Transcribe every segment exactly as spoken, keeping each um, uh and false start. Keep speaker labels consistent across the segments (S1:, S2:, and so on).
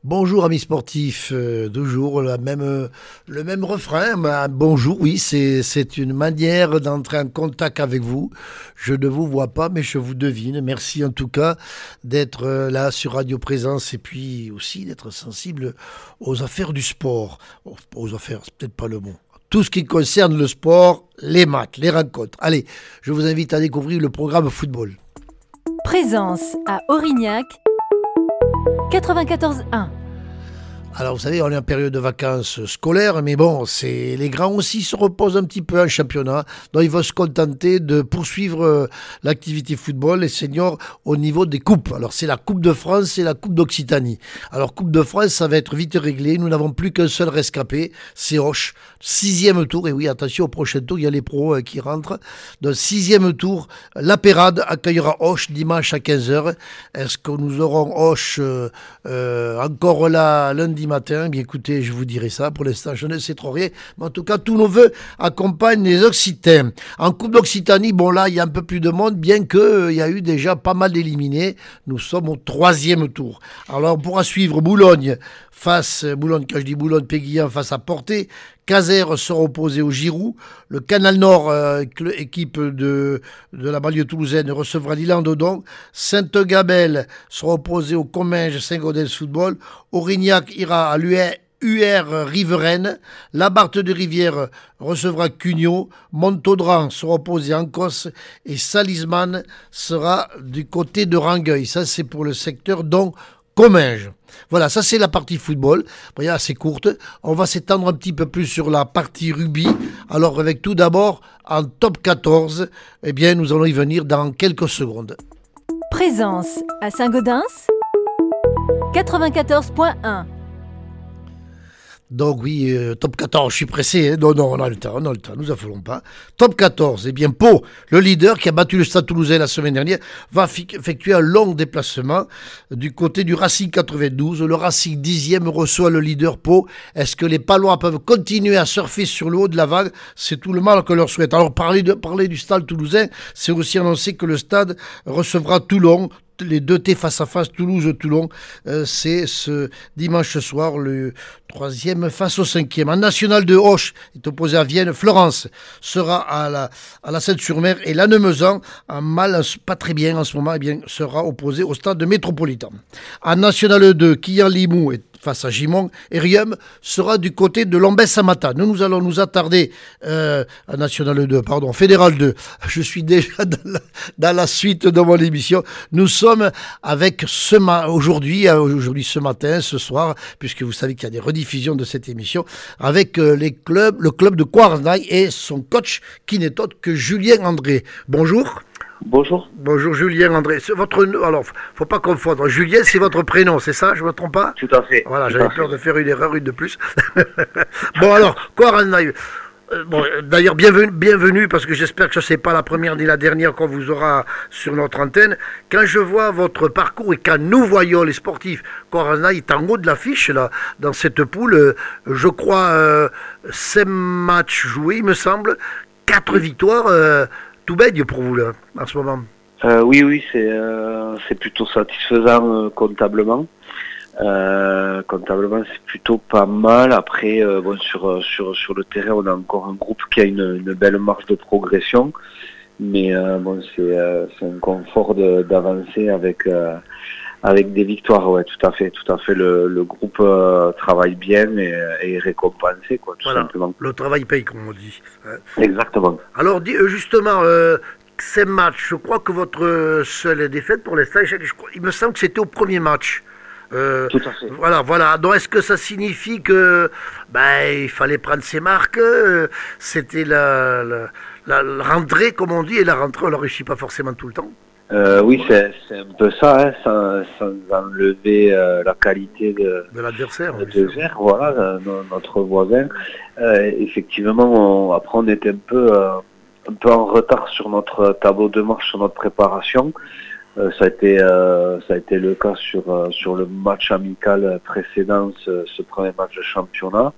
S1: Bonjour amis sportifs, euh, toujours la même, euh, le même refrain. Mais bonjour, oui, c'est, c'est une manière d'entrer en contact avec vous. Je ne vous vois pas, mais je vous devine. Merci en tout cas d'être euh, là sur Radio Présence et puis aussi d'être sensible aux affaires du sport. Oh, aux affaires, c'est peut-être pas le mot. Tout ce qui concerne le sport, les matchs, les rencontres. Allez, je vous invite à découvrir le programme football.
S2: Présence à Aurignac, quatre-vingt-quatorze un.
S1: Alors vous savez, on est en période de vacances scolaires, mais bon, c'est les grands aussi se reposent un petit peu en championnat, donc ils vont se contenter de poursuivre euh, l'activité football, les seniors, au niveau des coupes. Alors c'est la Coupe de France et la Coupe d'Occitanie. Alors Coupe de France, ça va être vite réglé, nous n'avons plus qu'un seul rescapé, c'est Auch. Sixième tour, et oui, attention au prochain tour, il y a les pros euh, qui rentrent. Donc sixième tour, la Pérade accueillera Auch dimanche à quinze heures. Est-ce que nous aurons Auch euh, euh, encore là lundi matin? Bien écoutez, je vous dirai ça. Pour l'instant, je ne sais trop rien. Mais en tout cas, tous nos vœux accompagnent les Occitans. En Coupe d'Occitanie, bon là, il y a un peu plus de monde, bien qu'il euh, y a eu déjà pas mal d'éliminés. Nous sommes au troisième tour. Alors, on pourra suivre Boulogne face, Boulogne, quand je dis Boulogne, Péguillan face à Portet. Caser sera opposé au Giroud. Le Canal Nord, euh, équipe de, de la banlieue toulousaine, recevra l'Île-en-Dodon. Sainte-Gabelle sera opposé au Comminges Saint-Gaudens Football. Aurignac ira à l'U R Riveraine. La Barthe de Rivière recevra Cugnot. Montaudran sera opposé à Ancos. Et Salisman sera du côté de Rangueil. Ça, c'est pour le secteur dont Comminges. Voilà, ça c'est la partie football, voyez, assez courte. On va s'étendre un petit peu plus sur la partie rugby. Alors avec tout d'abord, en top quatorze, eh bien nous allons y venir dans quelques secondes.
S2: Présence à Saint-Gaudens, quatre-vingt-quatorze un.
S1: Donc oui, euh, top quatorze, je suis pressé, hein. non, non, on a le temps, on a le temps, nous affolons pas. Top quatorze, eh bien Pau, le leader qui a battu le Stade Toulousain la semaine dernière, va fi- effectuer un long déplacement du côté du Racing quatre-vingt-douze. Le Racing dixième reçoit le leader Pau. Est-ce que les Palois peuvent continuer à surfer sur le haut de la vague? C'est tout le mal que leur souhaite. Alors parler, de, parler du Stade Toulousain, c'est aussi annoncer que le Stade recevra Toulon. Les deux T face à face, Toulouse-Toulon, euh, c'est ce dimanche soir, le troisième face au cinquième. En National de Auch est opposé à Vienne. Florence sera à la, à la Seine-sur-Mer et Lannemezan, en mal, pas très bien en ce moment, eh bien, sera opposé au stade métropolitain. En National deux, Quillan-Limoux est face à Gimont, et Riom sera du côté de Lombès-Samata. Nous, nous allons nous attarder euh, à National deux, pardon, Fédéral deux. Je suis déjà dans la, dans la suite de mon émission. Nous sommes avec ce ma- aujourd'hui, aujourd'hui, ce matin, ce soir, puisque vous savez qu'il y a des rediffusions de cette émission, avec euh, les clubs, le club de Quarznaï et son coach qui n'est autre que Julien André. Bonjour.
S3: Bonjour.
S1: Bonjour Julien André. C'est votre alors faut pas confondre. Julien, c'est votre prénom, c'est ça? Je me trompe pas?
S3: Tout à fait.
S1: Voilà,
S3: Tout
S1: j'avais peur fait. de faire une erreur, une de plus. Bon alors, Quarznaï. Euh, bon, d'ailleurs, bienvenue, bienvenue, parce que j'espère que ce n'est pas la première ni la dernière qu'on vous aura sur notre antenne. Quand je vois votre parcours et quand nous voyons les sportifs, Quarznaï est en haut de l'affiche, là, dans cette poule, euh, je crois, euh, cinq matchs joués, il me semble, quatre victoires, euh, tout baigne pour vous, là, en ce moment.
S3: Euh, oui, oui, c'est, euh, c'est plutôt satisfaisant euh, comptablement. Euh, comptablement, c'est plutôt pas mal. Après, euh, bon, sur sur sur le terrain, on a encore un groupe qui a une, une belle marge de progression, mais euh, bon, c'est euh, c'est un confort de, d'avancer avec euh, avec des victoires. Ouais, tout à fait, tout à fait. Le le groupe euh, travaille bien et, et est récompensé, quoi, tout
S1: voilà,
S3: simplement.
S1: Le travail paye, comme on dit.
S3: Exactement.
S1: Alors, justement. Euh, Ces matchs, je crois que votre seule défaite pour l'instant, je, je, il me semble que c'était au premier match.
S3: Euh, Tout à fait.
S1: Voilà, voilà. Donc, est-ce que ça signifie que ben, il fallait prendre ses marques? euh, C'était la, la, la, la rentrée, comme on dit, et la rentrée, on ne la réussit pas forcément tout le temps.
S3: Euh, oui, c'est, c'est un peu ça, hein, sans, sans enlever euh, la qualité de,
S1: de l'adversaire.
S3: De, de Gers, voilà, de, notre voisin. Euh, effectivement, on, après, on était un peu, euh, un peu en retard sur notre tableau de marche, sur notre préparation. Euh, ça a été, euh, ça a été le cas sur euh, sur le match amical précédent, ce, ce premier match de championnat.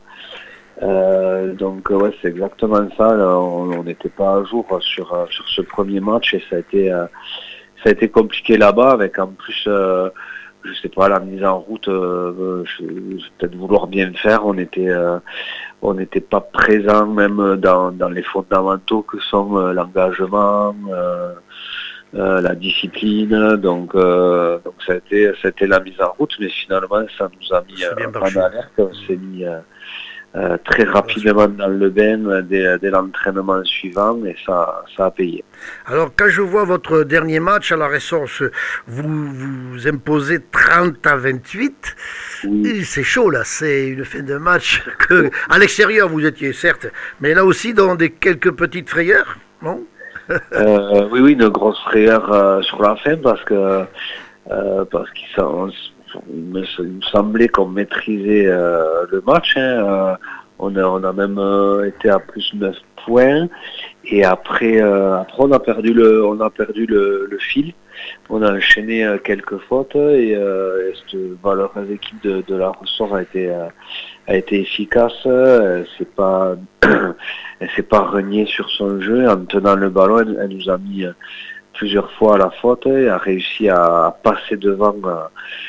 S3: Euh, donc ouais, c'est exactement ça. Là, on n'était pas à jour sur sur ce premier match et ça a été euh, ça a été compliqué là-bas avec en plus euh, je sais pas, la mise en route, euh, je, je peut-être vouloir bien faire. On était, euh, on n'était pas présent même dans, dans les fondamentaux que sont euh, l'engagement, euh, euh, la discipline. Donc, euh, donc ça a été, ça a été la mise en route, mais finalement ça nous a mis euh, en alerte. On s'est mis euh, euh, très rapidement dans le bain dès, dès l'entraînement suivant, et ça, ça a payé.
S1: Alors, quand je vois votre dernier match à la Ressource, vous vous imposez trente à vingt-huit. Oui. C'est chaud, là. C'est une fin de match que, à l'extérieur, vous étiez, certes, mais là aussi, dans des quelques petites frayeurs, non?
S3: euh, Oui, oui, une grosse frayeur euh, sur la fin, parce que, euh, parce qu'il il me, il me semblait qu'on maîtrisait euh, le match. Hein, euh, on, a, on a même euh, été à plus neuf points. Et après, euh, après on a perdu le, on a perdu le, le fil. On a enchaîné euh, quelques fautes et, euh, et cette valeureuse équipe de, de la Ressort a été, euh, a été efficace. Elle s'est pas, elle s'est pas reniée sur son jeu. En tenant le ballon, elle, elle nous a mis euh, plusieurs fois à la faute et a réussi à, à passer devant euh,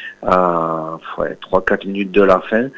S3: à ouais, trois quatre minutes de la fin.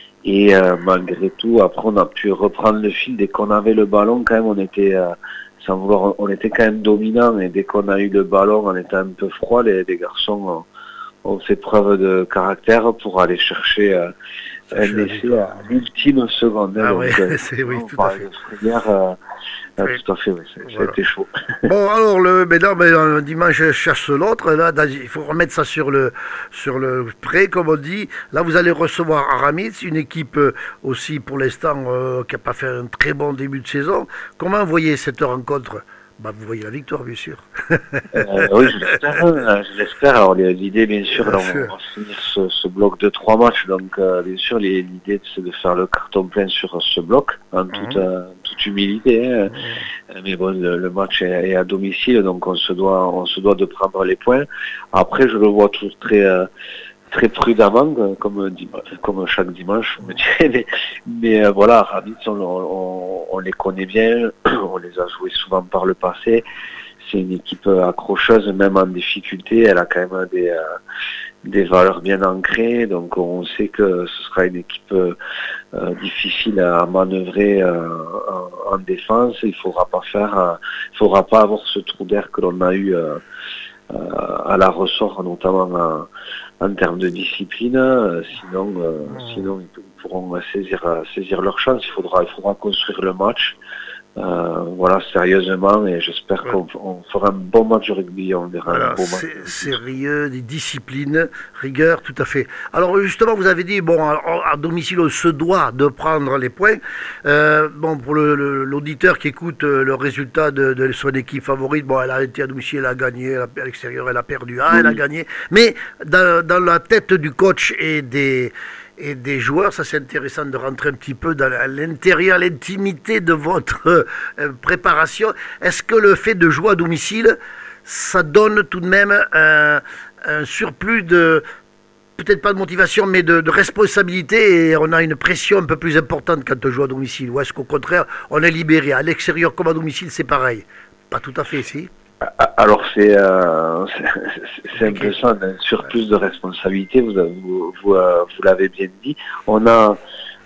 S3: Et euh, malgré tout, après on a pu reprendre le fil. Dès qu'on avait le ballon, quand même, on était, euh, sans vouloir, on était quand même dominant. Et dès qu'on a eu le ballon, on était un peu froid. Les, les garçons ont, ont fait preuve de caractère pour aller chercher euh, un essai à l'ultime seconde.
S1: Ah
S3: donc,
S1: oui,
S3: euh,
S1: c'est oui,
S3: on
S1: tout à fait.
S3: Frayère, euh,
S1: oui.
S3: Tout à fait, oui, ça
S1: Voilà.
S3: a été chaud.
S1: Bon, alors, le, mais non, mais un dimanche, je cherche l'autre. Là, il faut remettre ça sur le, sur le prêt, comme on dit. Là, vous allez recevoir Aramitz, une équipe aussi, pour l'instant, euh, qui n'a pas fait un très bon début de saison. Comment vous voyez cette rencontre? Bah, vous voyez la victoire, bien sûr.
S3: euh, oui, je l'espère. Hein, je l'espère. Alors, l'idée, bien sûr, bien là, sûr. on va finir ce, ce bloc de trois matchs. Donc, euh, bien sûr, l'idée, c'est de faire le carton plein sur ce bloc, en toute, mmh. euh, toute humilité. Hein. Mmh. Mais bon, le, le match est, est à domicile, donc on se doit, on se doit de prendre les points. Après, je le vois tout très, euh, très prudemment, comme, comme chaque dimanche, je me dirais. Mais, mais euh, voilà, Aramitz, on, on, on les connaît bien, on les a joués souvent par le passé. C'est une équipe accrocheuse, même en difficulté. Elle a quand même des, euh, des valeurs bien ancrées, donc on sait que ce sera une équipe euh, difficile à manœuvrer euh, en, en défense. Il faudra pas faire, euh, il faudra pas avoir ce trou d'air que l'on a eu euh, euh, à la Ressort, notamment en, en termes de discipline. Euh, sinon, euh, sinon ils pourront saisir, saisir leur chance. Il faudra, il faudra construire le match. Euh, voilà, sérieusement, et j'espère ouais. qu'on on fera un bon match de rugby. On verra
S1: voilà,
S3: un bon match.
S1: Sérieux, des disciplines, rigueur, tout à fait. Alors justement, vous avez dit, bon, à, à domicile, on se doit de prendre les points. Euh, bon, pour le, le, l'auditeur qui écoute le résultat de, de son équipe favorite, bon, elle a été à domicile, elle a gagné, elle a, à l'extérieur, elle a perdu, ah, oui. elle a gagné. Mais dans, dans la tête du coach et des et des joueurs, ça c'est intéressant de rentrer un petit peu dans l'intérieur, l'intimité de votre euh, préparation. Est-ce que le fait de jouer à domicile, ça donne tout de même un, un surplus de, peut-être pas de motivation, mais de, de responsabilité, et on a une pression un peu plus importante quand on joue à domicile? Ou est-ce qu'au contraire, on est libéré? À l'extérieur comme à domicile, c'est pareil? Pas tout à fait, si.
S3: Alors c'est euh, c'est un peu ça, un surplus de responsabilité. Vous vous, vous, euh, vous l'avez bien dit. On a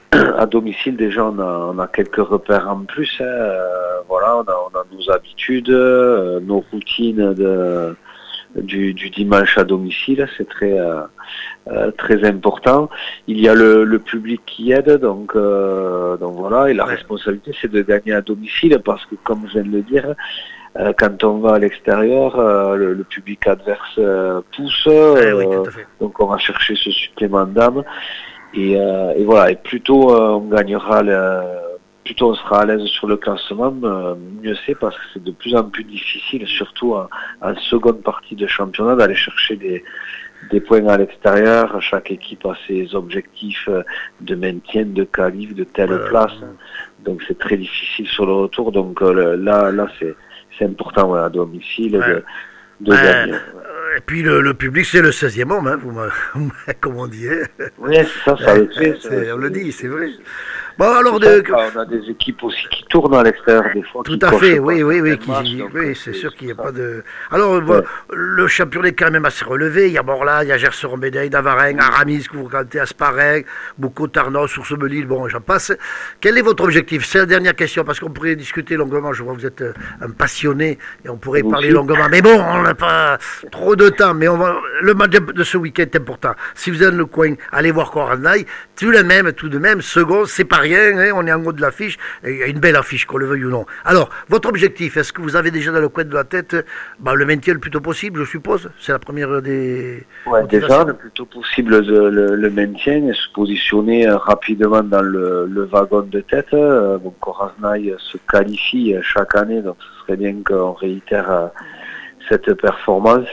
S3: à domicile déjà on a, on a quelques repères en plus. Hein. Euh, voilà, on a, on a nos habitudes, euh, nos routines de du, du dimanche à domicile. C'est très euh, euh, très important. Il y a le, le public qui aide, donc euh, donc voilà. Et la ouais. responsabilité c'est de gagner à domicile, parce que comme je viens de le dire, quand on va à l'extérieur, euh, le, le public adverse euh, pousse, euh, oui, donc on va chercher ce supplément d'âme, et, euh, et voilà. Et plutôt euh, on gagnera, le, plutôt on sera à l'aise sur le classement, euh, mieux c'est, parce que c'est de plus en plus difficile, surtout en, en seconde partie de championnat, d'aller chercher des, des points à l'extérieur. Chaque équipe a ses objectifs de maintien, de qualif, de telle voilà. place, donc c'est très difficile sur le retour. Donc euh, là, là c'est C'est important ouais, à domicile ouais. de, de
S1: ouais.
S3: gagner.
S1: Et puis le, le public, c'est le seizième homme, hein, vous comme on dit. Hein.
S3: Oui, c'est ça, ça ouais, le fait.
S1: C'est, on le dit, c'est vrai. Bon, alors, de...
S3: on a des équipes aussi qui tournent à l'extérieur des fois.
S1: Tout à fait, oui, oui, oui, qui... match, oui, c'est sûr qu'il n'y a ça. Pas de... Alors, ouais. bon, le championnat est quand même assez relevé. Il y a Morla, il y a Gerseron-Bédeuil, Navareng, Aramis, que vous cantez, Aspareng, Boucau, Tarnos, Source-Belil, bon, j'en passe. Quel est votre objectif? C'est la dernière question, parce qu'on pourrait discuter longuement. Je vois que vous êtes un passionné et on pourrait vous parler aussi. Longuement. Mais bon, on n'a pas trop de temps. Mais on va... le match de ce week-end est important. Si vous êtes dans le coin, allez voir Coraznaï. Tout de même, tout de même, second, c'est pas rien. Hein, on est en haut de l'affiche. Il y a une belle affiche, qu'on le veuille ou non. Alors, votre objectif, est-ce que vous avez déjà dans le coin de la tête bah, le maintien le plus tôt possible, je suppose? C'est la première des...
S3: Ouais, déjà, le plus tôt possible le, le, le maintien et se positionner rapidement dans le, le wagon de tête. Bon, Coraznaï se qualifie chaque année, donc ce serait bien qu'on réitère euh, cette performance.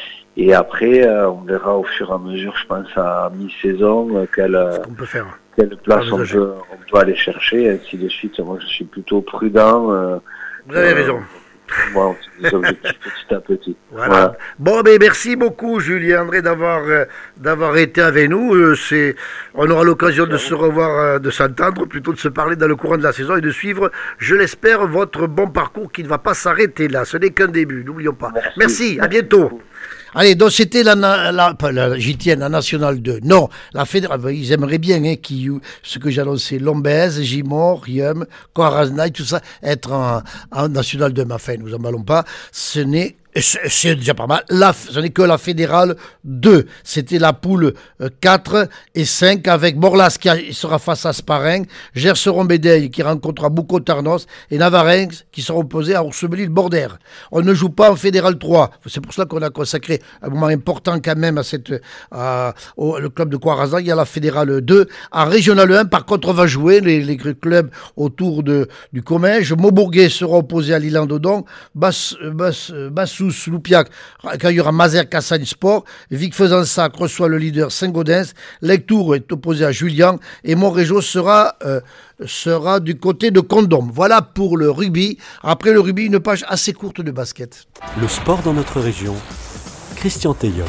S3: Et après, euh, on verra au fur et à mesure, je pense, à mi-saison, euh, quelle, peut faire. quelle place on peut, on peut aller chercher, et ainsi de suite. Moi, je suis plutôt prudent. Euh,
S1: Vous avez euh, raison.
S3: Moi, on se dit petit à petit.
S1: Voilà. Voilà. Bon, ben merci beaucoup, Julien André, d'avoir euh, d'avoir été avec nous. Euh, c'est, on aura l'occasion de se revoir, euh, de s'entendre, plutôt de se parler dans le courant de la saison et de suivre, je l'espère, votre bon parcours qui ne va pas s'arrêter là. Ce n'est qu'un début, n'oublions pas. Merci, merci à bientôt. Allez, donc c'était la, la, la, la J T N, la Nationale deux. Non, la fédération, ils aimeraient bien, hein, qui, ce que j'ai annoncé, Lombez, Gimont, Riom, Coraznaï, tout ça, être en, en Nationale deux. Mais enfin, nous emballons pas. Ce n'est C'est déjà pas mal. La, ce n'est que la fédérale deux. C'était la poule quatre et cinq avec Morlas qui sera face à Aspareng, Gerseron-Bédeuil qui rencontrera Boucau Tarnos et Navareng qui sera opposé à Oursebelis-Bordère. On ne joue pas en fédérale trois. C'est pour cela qu'on a consacré un moment important quand même à cette, à, au le club de Coraznaï. Il y a la fédérale deux. En régionale un, par contre, on va jouer les, les clubs autour de, du Comminges. Maubourguet sera opposé à l'Île-en-Dodon. Basse, basse, basse Loupiac accueillera Mazères Cassagne Sport. Vic Fezensac reçoit le leader Saint-Gaudens. Lectour est opposé à Julian et Montrégeau sera euh, sera du côté de Condom. Voilà pour le rugby. Après le rugby, une page assez courte de basket.
S4: Le sport dans notre région. Christian Teillon.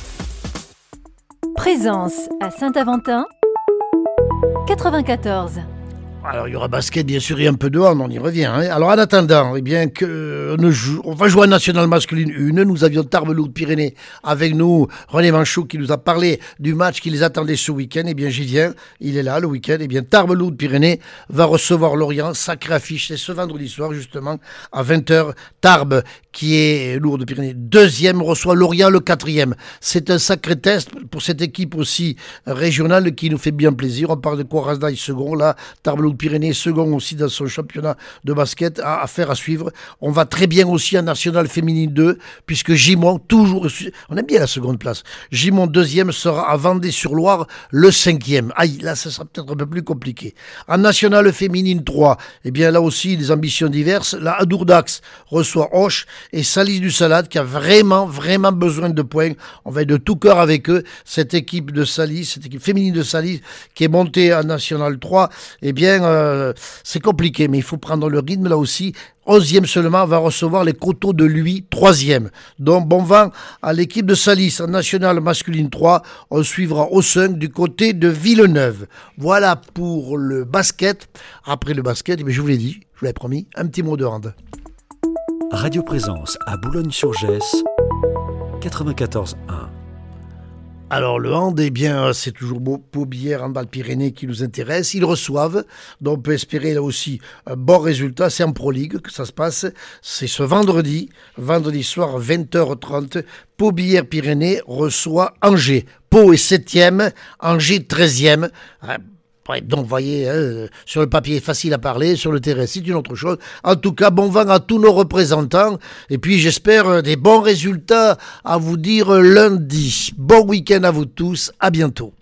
S2: Présence à Saint-Aventin quatre-vingt-quatorze.
S1: Alors, il y aura basket, bien sûr, et un peu de hand, on y revient. Hein. Alors, en attendant, eh bien, que, on, joue, on va jouer en nationale masculine une. Nous avions Tarbes-Lourdes-Pyrénées avec nous, René Manchot, qui nous a parlé du match qui les attendait ce week-end. Eh bien, j'y viens, il est là, le week-end. Eh bien, Tarbes-Lourdes-Pyrénées va recevoir Lorient, sacrée affiche. C'est ce vendredi soir, justement, à vingt heures. Tarbes, qui est Lourdes-Pyrénées deuxième, reçoit Lorient, le quatrième. C'est un sacré test pour cette équipe aussi régionale qui nous fait bien plaisir. On parle de Coraznaï second, là, Tarbes-Lourdes Pyrénées, second aussi dans son championnat de basket, à, à faire à suivre. On va très bien aussi en nationale féminine deux, puisque Gimont, toujours, on aime bien la seconde place. Gimont deuxième sera à Vendée-sur-Loire, le cinquième. Aïe, là, ça sera peut-être un peu plus compliqué. En nationale féminine trois, eh bien là aussi, des ambitions diverses. La Adourdax reçoit Auch et Salis du Salade, qui a vraiment, vraiment besoin de points. On va être de tout cœur avec eux. Cette équipe de Salis, cette équipe féminine de Salis, qui est montée en nationale trois, eh bien, Euh, c'est compliqué, mais il faut prendre le rythme là aussi. onzième seulement va recevoir les Coteaux de Lui, troisième. Donc bon vent à l'équipe de Salis en nationale masculine trois. On suivra au cinq du côté de Villeneuve. Voilà pour le basket. Après le basket, je vous l'ai dit, je vous l'ai promis, un petit mot de hand.
S4: Radio Présence à Boulogne-sur-Gesse, quatre-vingt-quatorze un.
S1: Alors le hand, eh bien, c'est toujours Beaubière, Handball-Pyrénées qui nous intéresse. Ils reçoivent, donc on peut espérer là aussi un bon résultat. C'est en Pro League que ça se passe. C'est ce vendredi, vendredi soir, vingt heures trente. Beaubière-Pyrénées reçoit Angers. Pau est septième, Angers treizième. Ouais, donc, vous voyez, hein, sur le papier, facile à parler, sur le terrain, c'est une autre chose. En tout cas, bon vent à tous nos représentants. Et puis, j'espère des bons résultats à vous dire lundi. Bon week-end à vous tous. À bientôt.